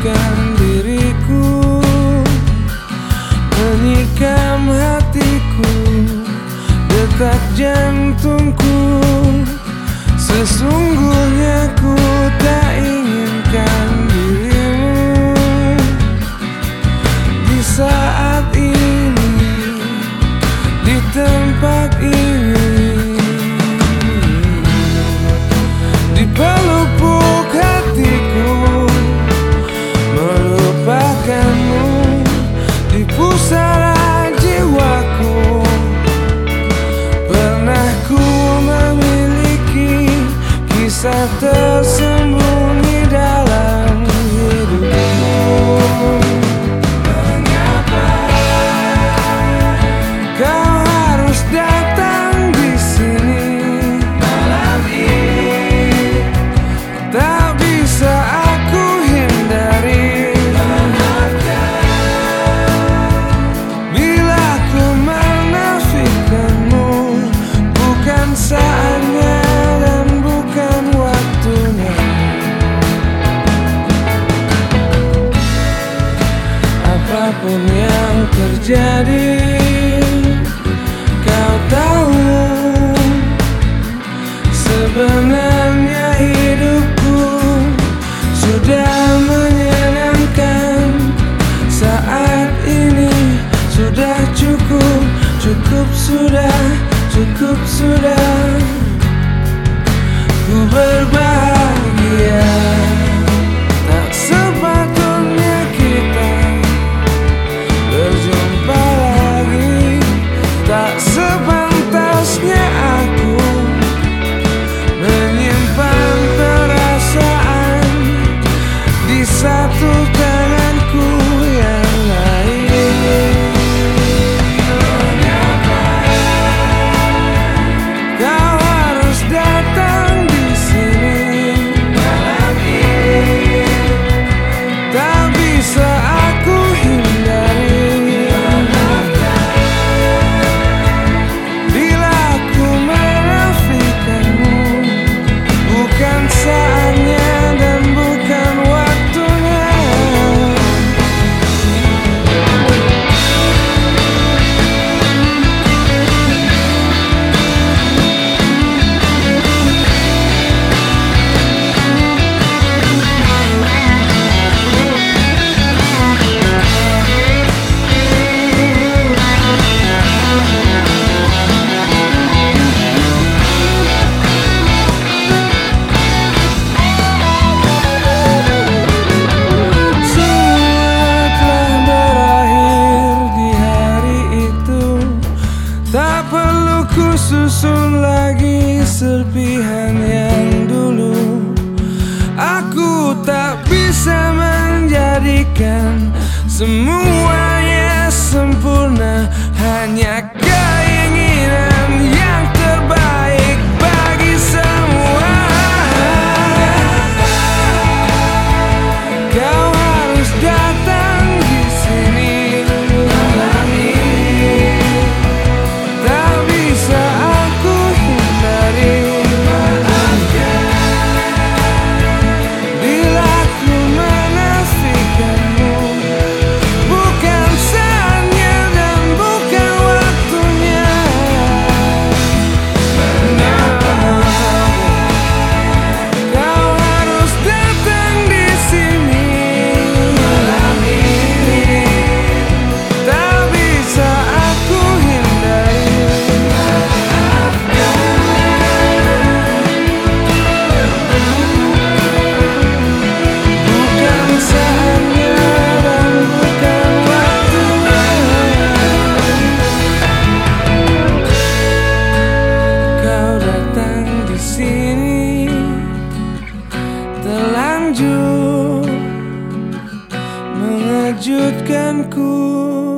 menenangkan diriku, menyikam hatiku, detak jantungku. Sesungguhnya ku tak inginkan dirimu di saat ini, di tempat ini, di pelupuk hatiku, melupakanmu di pusara jiwaku. Pernah ku memiliki kisah tersembunyi dalam hidupku. Mengapa kau harus datang di sini malam ini? Tak bisa aku hindari. Bila ku menafikanmu, bukan saatnya dan bukan waktunya. Apapun yang terjadi, kau tahu sebenarnya hidupku sudah menyenangkan. Saat ini sudah cukup, cukup sudah, cukup sudah. Ku berbahagia. Tak sepatutnya kita berjumpa lagi. Tak sepantasnya aku menyimpan perasaan di satu tanganku yang lain. Mengapa kau harus datang di sini malam ini? Tak bisa aku hindari. Bila aku menafikanmu, bukan saatnya dan bukan waktunya. Semua telah berakhir di hari itu. Tak perlu ku susun lagi serpihan yang dulu. Aku tak bisa menjadikan semuanya sempurna. Hanya keinginan yang terbaik bagi semua. Kau harus datang di sini malam ini. Tak bisa aku hindari. Bila ku menafikanmu, bukan saatnya dan bukan waktunya. Mengapa kau harus datang di sini malam ini? Tak bisa aku hindari. Bukan saatnya dan bukan waktunya. Kau datang di sini terlanjur mengejutkanku.